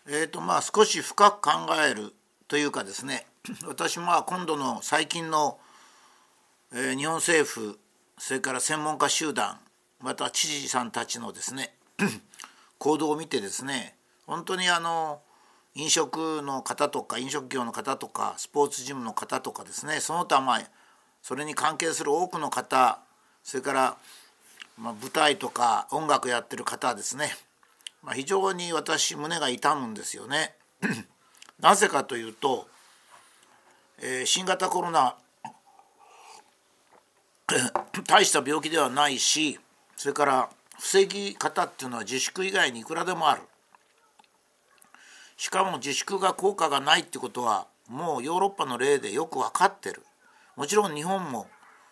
少し深く考えるというかですね、私も今度の最近の、日本政府、それから専門家集団、また知事さんたちのですね行動を見てですね、本当に飲食の方とか飲食業の方とかスポーツジムの方とかですね、その他それに関係する多くの方、それから、舞台とか音楽やってる方ですね、非常に私胸が痛むんですよね。なぜかというと、新型コロナ大した病気ではないし、それから防ぎ方っていうのは自粛以外にいくらでもある。しかも自粛が効果がないってことはもうヨーロッパの例でよく分かってる。もちろん日本も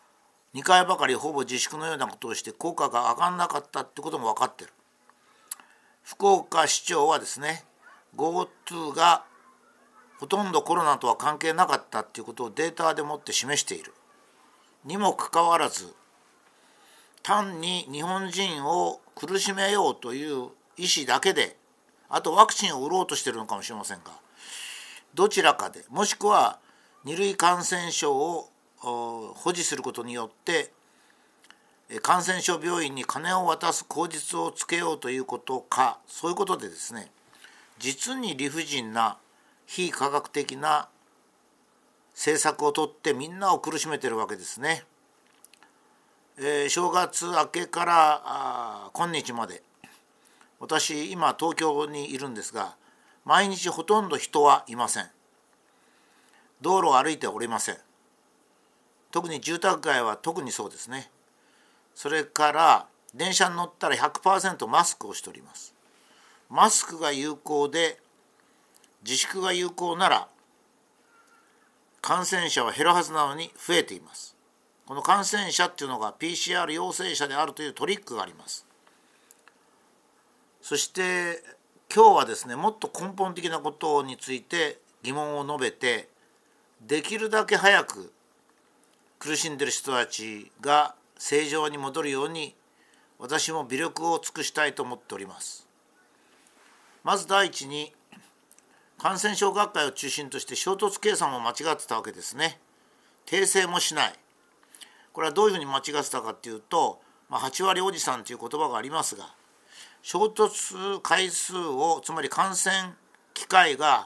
2回ばかりほぼ自粛のようなことをして効果が上がらなかったってことも分かってる。福岡市長はですね、 GoTo がほとんどコロナとは関係なかったっていうことをデータでもって示しているにもかかわらず、単に日本人を苦しめようという意思だけで、あとワクチンを売ろうとしているのかもしれませんが、どちらかで、もしくは二類感染症を保持することによって感染症病院に金を渡す口実をつけようということか、そういうことでですね、実に理不尽な非科学的な政策をとってみんなを苦しめているわけですね。正月明けから今日まで、私今東京にいるんですが、毎日ほとんど人はいません。道路を歩いておりません。特に住宅街は特にそうですね。それから電車に乗ったら 100% マスクをしております。マスクが有効で自粛が有効なら感染者は減るはずなのに増えています。この感染者っていうのが PCR 陽性者であるというトリックがあります。そして今日はですね、もっと根本的なことについて疑問を述べて、できるだけ早く苦しんでいる人たちが正常に戻るように私も微力を尽くしたいと思っております。まず第一に、感染症学会を中心として衝突計算も間違ってたわけですね。訂正もしない。これはどういうふうに間違ってたかというと、8割おじさんという言葉がありますが、衝突回数を、つまり感染機会が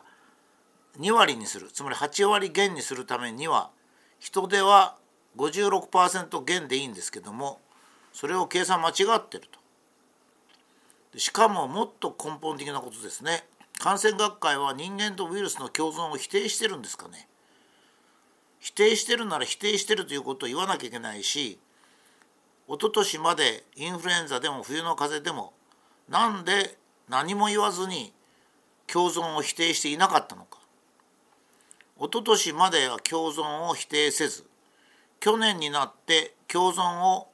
2割にする、つまり8割減にするためには、人手は 56% 減でいいんですけども、それを計算間違ってると。しかももっと根本的なことですね。感染学会は人間とウイルスの共存を否定してるんですかね。否定してるなら否定してるということを言わなきゃいけないし、一昨年までインフルエンザでも冬の風邪でもなんで何も言わずに共存を否定していなかったのか。一昨年までは共存を否定せず、去年になって共存を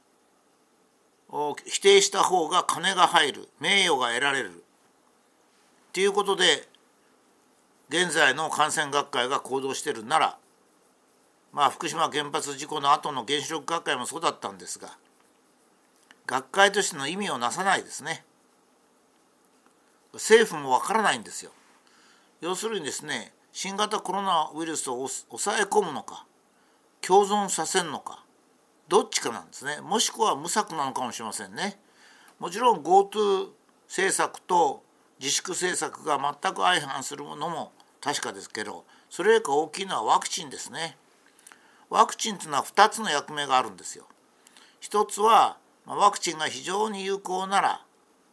否定した方が金が入る、名誉が得られるということで現在の感染学会が行動しているなら、福島原発事故の後の原子力学会もそうだったんですが、学会としての意味をなさないですね。政府もわからないんですよ。要するにですね、新型コロナウイルスを抑え込むのか共存させるのか、どっちかなんですね。もしくは無策なのかもしれませんね。もちろん GoTo 政策と自粛政策が全く相反するものも確かですけど、それよりか大きいのはワクチンですね。ワクチンというのは2つの役目があるんですよ。一つはワクチンが非常に有効なら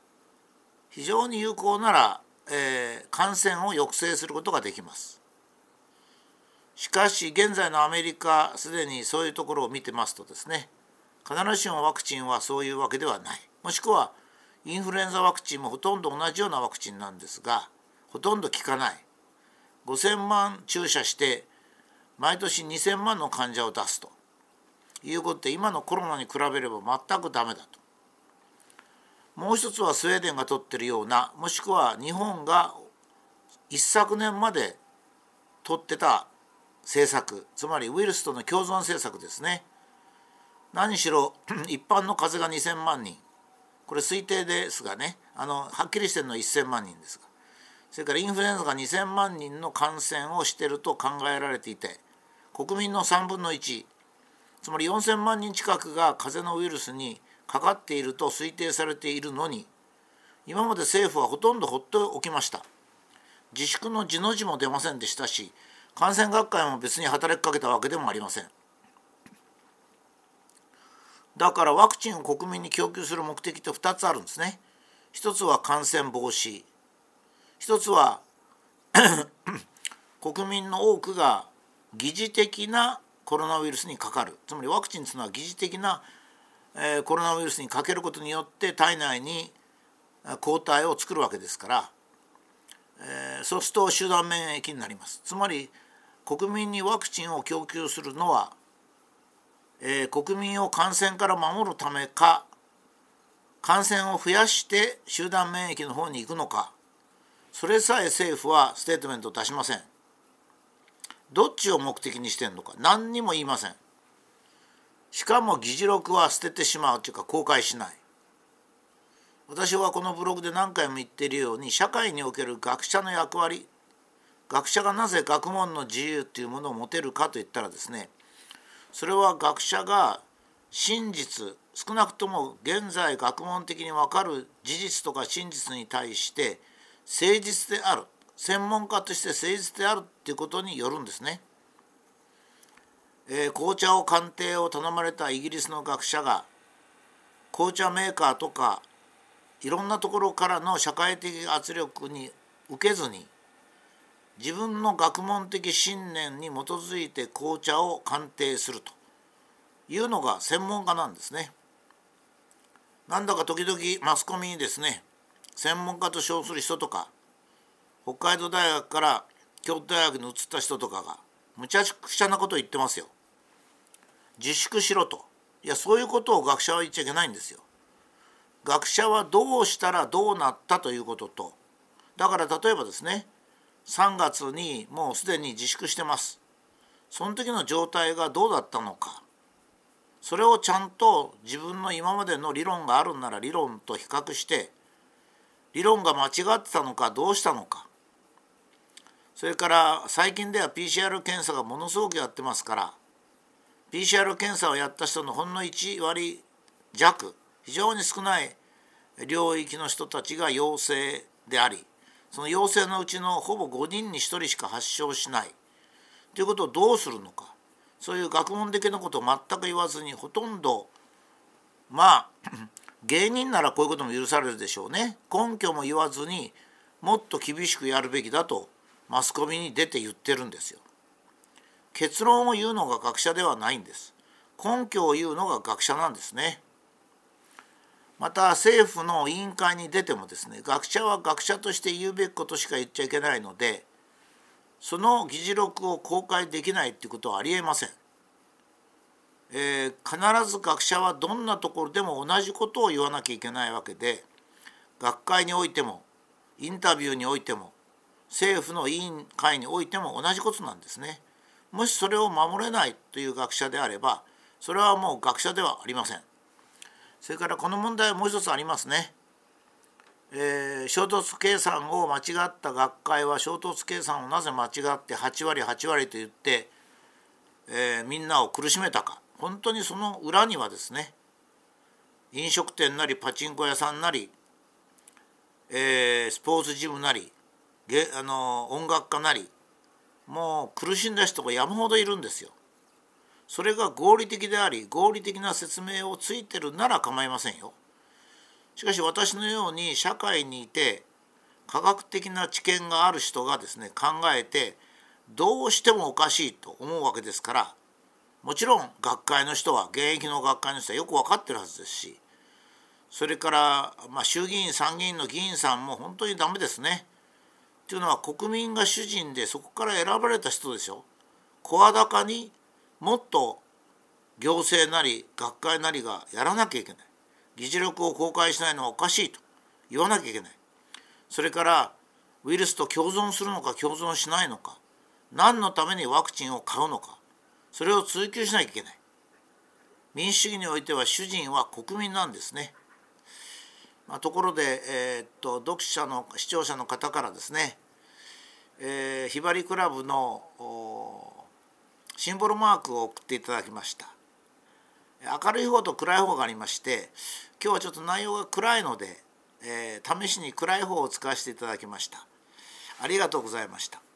感染を抑制することができます。しかし現在のアメリカ、すでにそういうところを見てますとですね、必ずしもワクチンはそういうわけではない。もしくはインフルエンザワクチンもほとんど同じようなワクチンなんですが、ほとんど効かない。5000万注射して毎年2000万の患者を出すということで、今のコロナに比べれば全くダメだと。もう一つはスウェーデンが取っているような、もしくは日本が一昨年まで取ってた政策、つまりウイルスとの共存政策ですね。何しろ一般の風邪が2000万人、これ推定ですがね、はっきりしてるのは1000万人ですが、 それからインフルエンザが2000万人の感染をしていると考えられていて、国民の3分の1、つまり4000万人近くが風邪のウイルスにかかっていると推定されているのに、今まで政府はほとんど放っておきました。自粛の字の字も出ませんでしたし、感染学会も別に働きかけたわけでもありません。だからワクチンを国民に供給する目的って2つあるんですね。一つは感染防止、一つは国民の多くが疑似的なコロナウイルスにかかる。つまりワクチンというのは疑似的な、コロナウイルスにかけることによって体内に抗体を作るわけですから、そうすると集団免疫になります。つまり国民にワクチンを供給するのは、国民を感染から守るためか、感染を増やして集団免疫の方に行くのか、それさえ政府はステートメントを出しません。どっちを目的にしてんのか何にも言いません。しかも議事録は捨ててしまうというか公開しない。私はこのブログで何回も言っているように、社会における学者の役割、学者がなぜ学問の自由というものを持てるかといったらですね、それは学者が真実、少なくとも現在学問的に分かる事実とか真実に対して誠実である、専門家として誠実であるということによるんですね。紅茶を鑑定を頼まれたイギリスの学者が、紅茶メーカーとかいろんなところからの社会的圧力に受けずに、自分の学問的信念に基づいて紅茶を鑑定するというのが専門家なんですね。なんだか時々マスコミにですね、専門家と称する人とか、北海道大学から京都大学に移った人とかがむちゃくちゃなことを言ってますよ。自粛しろと。いや、そういうことを学者は言っちゃいけないんですよ。学者はどうしたらどうなったということと、だから例えばですね、3月にもうすでに自粛してます。その時の状態がどうだったのか、それをちゃんと自分の今までの理論があるんなら理論と比較して、理論が間違ってたのかどうしたのか、それから最近では PCR 検査がものすごくやってますから、 PCR 検査をやった人のほんの1割弱、非常に少ない領域の人たちが陽性であり、その陽性のうちのほぼ5人に1人しか発症しないということをどうするのか、そういう学問的なことを全く言わずに、ほとんど芸人ならこういうことも許されるでしょうね、根拠も言わずにもっと厳しくやるべきだとマスコミに出て言ってるんですよ。結論を言うのが学者ではないんです。根拠を言うのが学者なんですね。また政府の委員会に出てもですね、学者は学者として言うべきことしか言っちゃいけないので、その議事録を公開できないということはありえません。必ず学者はどんなところでも同じことを言わなきゃいけないわけで、学会においてもインタビューにおいても政府の委員会においても同じことなんですね。もしそれを守れないという学者であれば、それはもう学者ではありません。それからこの問題はもう一つありますね。衝突計算を間違った学会は衝突計算をなぜ間違って8割8割と言って、みんなを苦しめたか。本当にその裏にはですね、飲食店なりパチンコ屋さんなり、スポーツジムなり音楽家なり、もう苦しんだ人が山ほどいるんですよ。それが合理的であり、合理的な説明をついてるなら構いませんよ。しかし私のように社会にいて科学的な知見がある人がですね、考えてどうしてもおかしいと思うわけですから、もちろん学会の人は、現役の学会の人はよく分かってるはずですし、それから、衆議院参議院の議員さんも本当にダメですね。というのは国民が主人で、そこから選ばれた人ですよ。声高にもっと行政なり学会なりがやらなきゃいけない。議事録を公開しないのはおかしいと言わなきゃいけない。それからウイルスと共存するのか共存しないのか、何のためにワクチンを買うのか、それを追求しなきゃいけない。民主主義においては主人は国民なんですね。ところで、視聴者の方からですね、 ひばりクラブのシンボルマークを送っていただきました。明るい方と暗い方がありまして、今日はちょっと内容が暗いので、試しに暗い方を使わせていただきました。ありがとうございました。